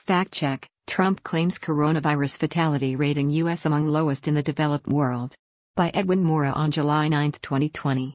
Fact check: Trump claims coronavirus fatality rate in U.S. among lowest in the developed world. By Edwin Mora on July 9, 2020.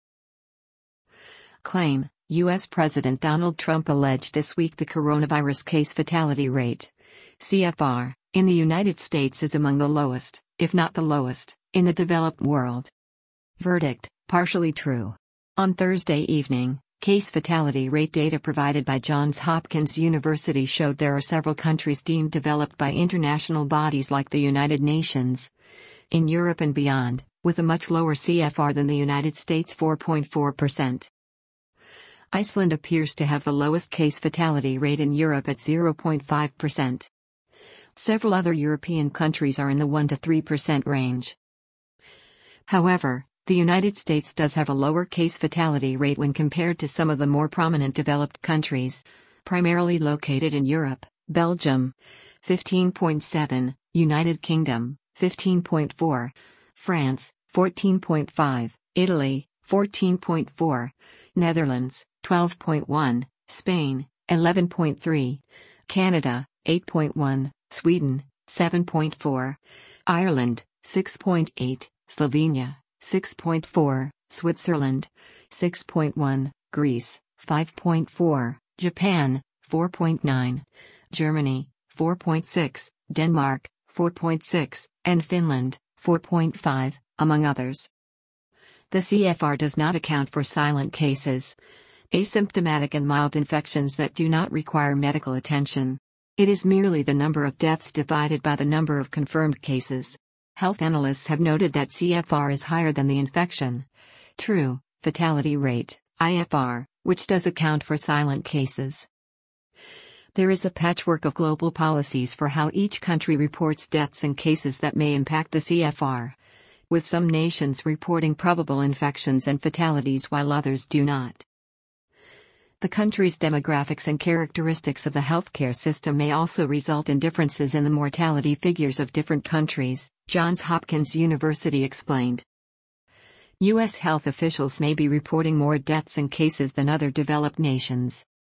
Claim: U.S. President Donald Trump alleged this week the coronavirus case fatality rate, CFR, in the United States is among the lowest, if not the lowest, in the developed world. Verdict: partially true. On Thursday evening, case fatality rate data provided by Johns Hopkins University showed there are several countries deemed developed by international bodies like the United Nations, in Europe and beyond, with a much lower CFR than the United States, 4.4%. Iceland appears to have the lowest case fatality rate in Europe at 0.5%. Several other European countries are in the 1 to 3% range. However, the United States does have a lower case fatality rate when compared to some of the more prominent developed countries, primarily located in Europe: Belgium, 15.7, United Kingdom, 15.4, France, 14.5, Italy, 14.4, Netherlands, 12.1, Spain, 11.3, Canada, 8.1, Sweden, 7.4, Ireland, 6.8, Slovenia, 6.4, Switzerland, 6.1, Greece, 5.4, Japan, 4.9, Germany, 4.6, Denmark, 4.6, and Finland, 4.5, among others. The CFR does not account for silent cases, asymptomatic and mild infections that do not require medical attention. It is merely the number of deaths divided by the number of confirmed cases. Health analysts have noted that CFR is higher than the infection, true, fatality rate, IFR, which does account for silent cases. There is a patchwork of global policies for how each country reports deaths and cases that may impact the CFR, with some nations reporting probable infections and fatalities while others do not. The country's demographics and characteristics of the healthcare system may also result in differences in the mortality figures of different countries, Johns Hopkins University explained. U.S. health officials may be reporting more deaths and cases than other developed nations.